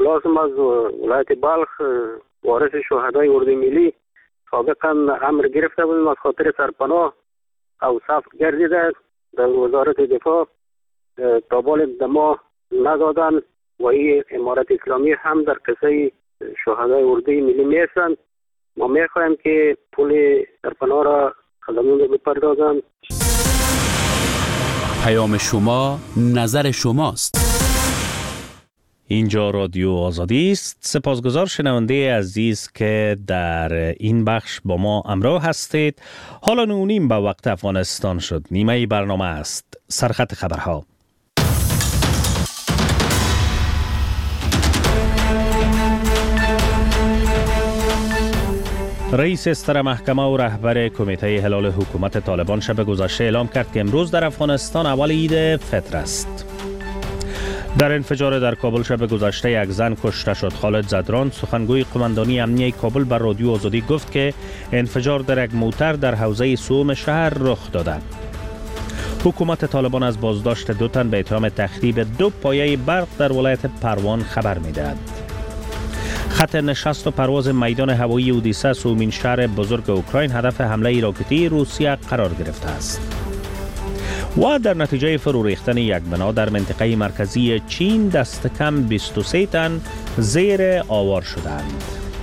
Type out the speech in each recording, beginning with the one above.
خلاصم از ولایت بلخ وارث شهدای اردوی ملی. سابقا امر گرفته بودیم از خاطر سرپناه او صف گردیده در وزارت دفاع تا بال ما ندادن و این امارت اسلامی هم در قصه شهدای اردوی ملی میستن. ما میخوایم که پول سرپناه را خدمون رو بپردازن. پیام شما نظر شماست. اینجا رادیو آزادی است. سپاسگزار شنونده عزیز که در این بخش با ما همراه هستید. حالا 9:30 به وقت افغانستان شد. نیمه برنامه است. سرخط خبرها. رئیس استر محکمه و رهبر کمیته هلال حکومت طالبان شب گذشته اعلام کرد که امروز در افغانستان اول عید فطر است. در انفجار در کابل شب گذشته یک زن کشته شد. خالد زدران سخنگوی قماندانی امنیه کابل بر رادیو آزادی گفت که انفجار در یک موتر در حوزه سوم شهر رخ داده. حکومت طالبان از بازداشت 2 تن به اتهام تخریب 2 پایه برق در ولایت پروان خبر می‌دهد. خط نشست و پرواز میدان هوایی اودیسه سومین شهر بزرگ اوکراین هدف حمله راکتی روسیه قرار گرفته است. و در نتیجه فرو ریختن یک بنا در منطقه مرکزی چین دست کم 23 تن زیر آوار شدند.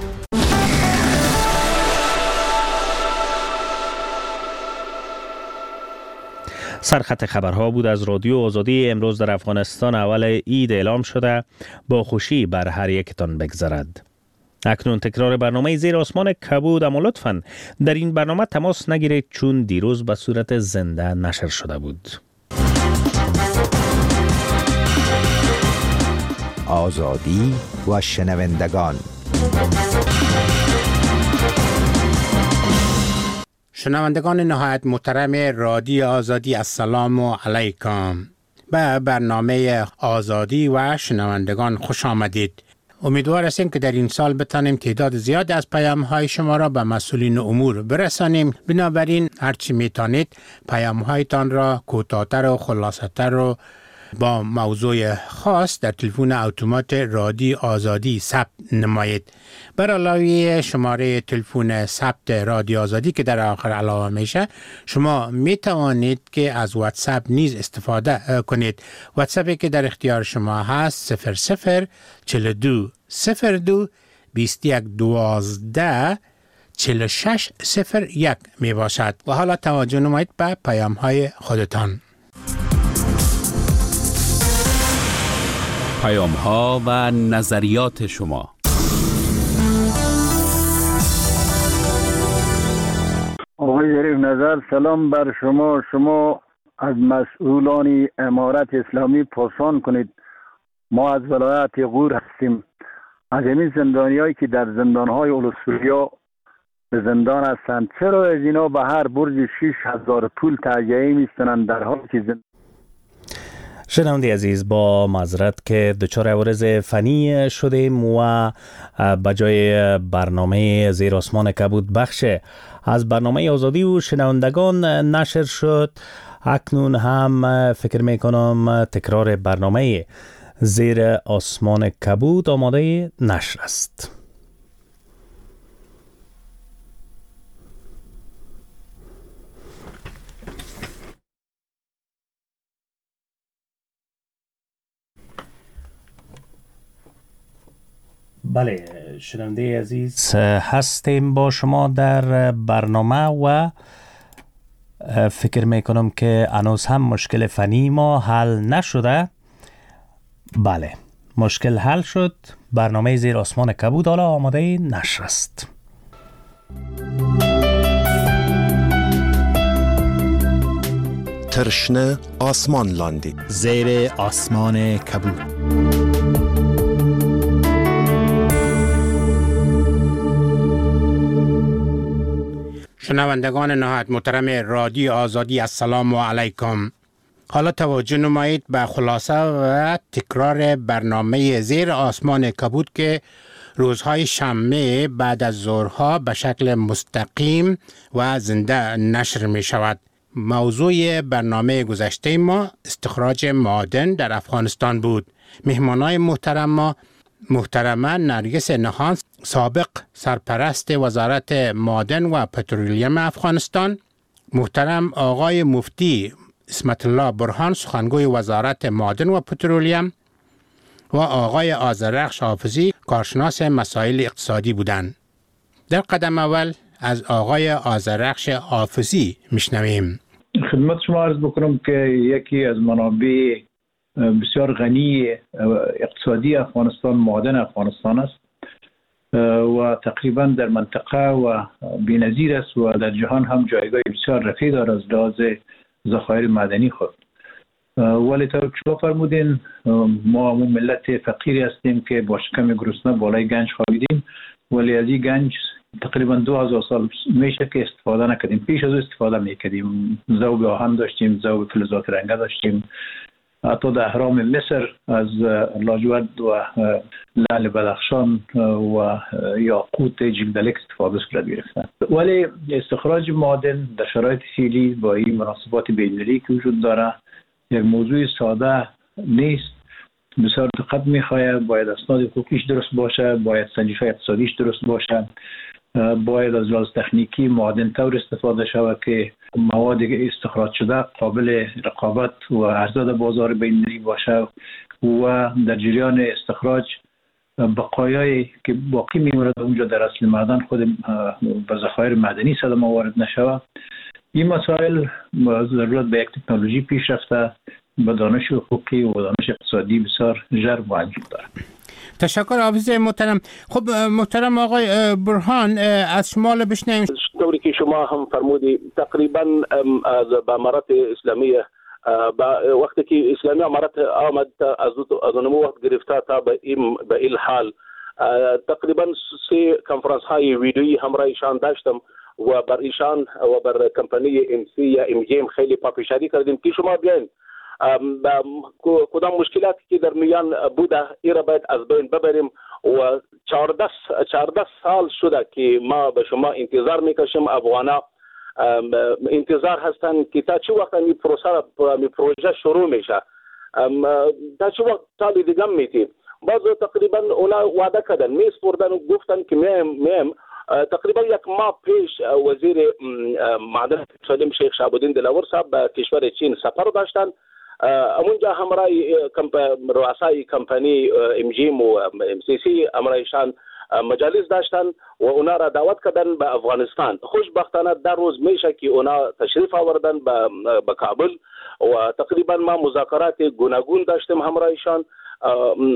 سرخط خبرها بود از رادیو آزادی. امروز در افغانستان اول عید اعلام شده. با خوشی بر هر یکتان بگذرد. اکنون تکرار برنامه زیر آسمان کبود، اما لطفاً در این برنامه تماس نگیرید چون دیروز به صورت زنده نشر شده بود. آزادی و شنوندگان. شنوندگان نهایت محترم رادیو آزادی، السلام علیکم. به برنامه آزادی و شنوندگان خوش آمدید. امیدوار هستیم که در این سال بتانیم تعداد زیاد از پیام‌های شما را به مسئولین امور برسانیم. بنابراین هرچی میتونید پیام‌هایتان را کوتاه‌تر و خلاصه‌تر و با موضوع خاص در تلفن اتومات رادیو آزادی ثبت نمایید. بر علاوه شماره تلفن ثبت رادیو آزادی که در آخر علاوه میشه، شما می توانید که از واتساپ نیز استفاده کنید. واتساپی که در اختیار شما هست 00 42 02 21 12 46 01 می باشد. و حالا توجه نمایید به پیام های خودتان. پیام ها و نظریات شما. آقای ظریف نظر، سلام بر شما. شما از مسئولان امارت اسلامی پرسان کنید. ما از ولایت غور هستیم. از این زندانیایی که در زندانهای اولوسوریا به زندان هستند، چرا از اینا به هر برج 6000 پول تعیین میستنند در حالی که شنونده عزیز، با معذرت که دچار عوارض فنی شدیم و بجای برنامه زیر آسمان کبود بخش از برنامه آزادی و شنوندگان نشر شد. اکنون هم فکر میکنم تکرار برنامه زیر آسمان کبود آماده نشر است. بله شنونده عزیز، هستیم با شما در برنامه و فکر میکنم که هنوز هم مشکل فنی ما حل نشده. بله مشکل حل شد. برنامه زیر آسمان کبود حالا آماده نشر است. ترشنه آسمان لاندی زیر آسمان کبود. شنوندگان نهایت محترم رادیو آزادی، السلام علیکم. حالا توجه نمایید به خلاصه و تکرار برنامه زیر آسمان کبود که روزهای شنبه بعد از ظهرها به شکل مستقیم و زنده نشر می شود. موضوع برنامه گذشته ما استخراج معادن در افغانستان بود. مهمانای محترم ما محترمه نرگس نهان، سابق سرپرست وزارت معدن و پترولیوم افغانستان، محترم آقای مفتی اسمت الله برهان، سخنگوی وزارت معدن و پترولیوم، و آقای آذرخش حافظی، کارشناس مسائل اقتصادی بودند. در قدم اول از آقای آذرخش حافظی میشنویم. خدمت شما عرض بکنم که یکی از منابع بسیار غنی اقتصادی افغانستان معدن افغانستان است و تقریبا در منطقه و بی‌نظیر است و در جهان هم جایگاه بسیار رفیع دارد از لحاظ ذخایر معدنی خود. ولی طور که شما فرمودین ما ملت فقیری هستیم که با شکم گرسنه بالای گنج خوابیدیم، ولی از این گنج تقریبا 2000 سال میشه که استفاده نکردیم. پیش از استفاده میکردیم، ذوب آهن داشتیم، ذوب فلزات رنگه داشتیم، حتی در اهرام مصر از لاجورد و لعل بدخشان و یاقوت جلدلک استفاده صورت گرفتن. ولی استخراج معدن در شرایط فعلی با این مناسبات بین‌المللی که وجود داره یک موضوع ساده نیست. بسیار دقت میخواهد، باید اسناد حقوقیش درست باشه، باید سنجش اقتصادیش درست باشه، باید از لحاظ تکنیکی معدن طور استفاده شود که مواد استخراج شده قابل رقابت و عرضه در بازار بین‌المللی باشه و در جریان استخراج بقایایی که باقی میموند اونجا در اصل معدن خود به ذخایر معدنی صدمه وارد نشود. این مسائل ضرورت به یک تکنولوژی پیشرفته با دانش حقوقی و دانش اقتصادی بسیار ژرف وجود دارد. تشکر حافظ محترم. خب محترم آقای برهان، از شما بشنویم. طوری که شما هم فرمودی تقریبا به امارات اسلامیه وقتی که اسلامی امارات آمد از اون وقت گرفته تا به این حال تقریبا 3 کنفرانس های ویدیویی همراهشان داشتم و بر ایشان و بر کمپانی ام سی یا ام جی ام خیلی پافشاری کردیم که شما بیاین کدام مشکلاتی که در میان بوده این را باید از بین ببریم و 14 سال شده که ما به شما انتظار میکشیم. افغانا انتظار هستن که تا چه وقت این پروژه شروع میشه، تا چه وقت سال دیگه میتیم. باز تقریبا اونا وعده کردن میسپردن و گفتن که میم تقریبا 1 ماه پیش وزیر معدن سلیم شیخ شهاب‌الدین دلاور صاحب به کشور چین سفر داشتن. اونجا همراه رؤسای کمپانی ام جی ام و ام سی سی همراهشان مجالس داشتن و اونا را دعوت کردن به افغانستان. خوشبختانه در روز میشه که اونا تشریف آوردن به کابل و تقریبا ما مذاکرات گوناگون داشتیم همراهشان.